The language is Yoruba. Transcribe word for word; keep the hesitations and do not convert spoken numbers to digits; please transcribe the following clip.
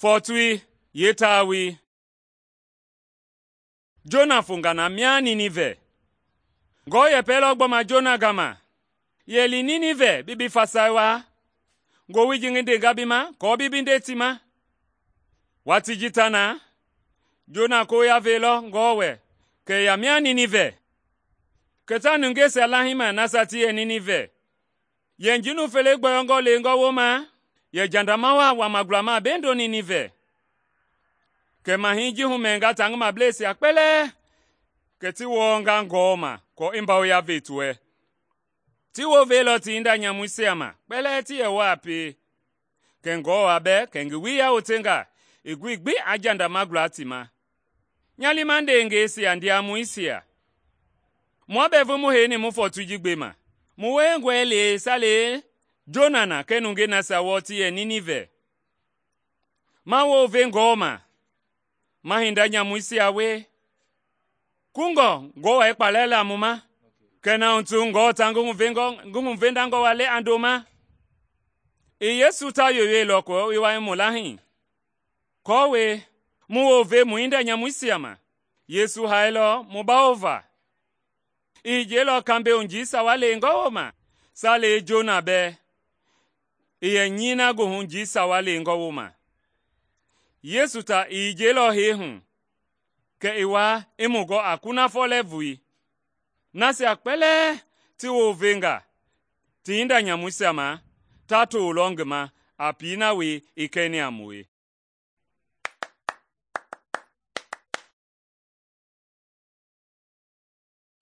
Fotui yetawi. Jona funga na mia Ninive. Go ye pelo gboma Jona gama. Yeli Ninive bibi fasaiwa. Go wijinginde gabima ko bibinde tima. Wati jitana. Jona ko ya velo gowe. Ke ya mia Ninive. Keta nungese Allahima nasati ye Ninive. Ye njinu fele gboyongo lengo woma. Ye jandamawa wa magrama bendo Ninive. Ke mahinji humenga tangma blesi akpele. Ke tiwo nga ngoma ko imba ya vetue. Tiwo velo ti inda nyamwisi ama. Pele ti ye wapi. Ke ngo abe ke ngiwia utenga. Igwi gbi ajanda magra tima. Nyali mande ngesi andi amwisi ya. Mwabevu muheni mufotu jigbema. Muwe ngwele sale Jonana kenunge nasa woti ye Ninive. Mawo vengoma. Mahinda nyamwisi awe. Kungo ngo ekpalela muma. Kena untu ngo tangu mvengo ngumu vendango wale andoma. E Yesu ta yoye loko iwa emulahi. Kowe muwo ve muinda nyamwisi ama. Yesu haelo mubaova. Ijelo kambe unjisa wale ngoma. Sale Jona be. Iye nyina go unjisa wale ngoma. Yesu ta ijelo hehun. Ke iwa imugo akuna folevui. Nasi akpele ti wo venga. Ti inda nyamwisi ama. Tato ulongema apina we ikeni amwe.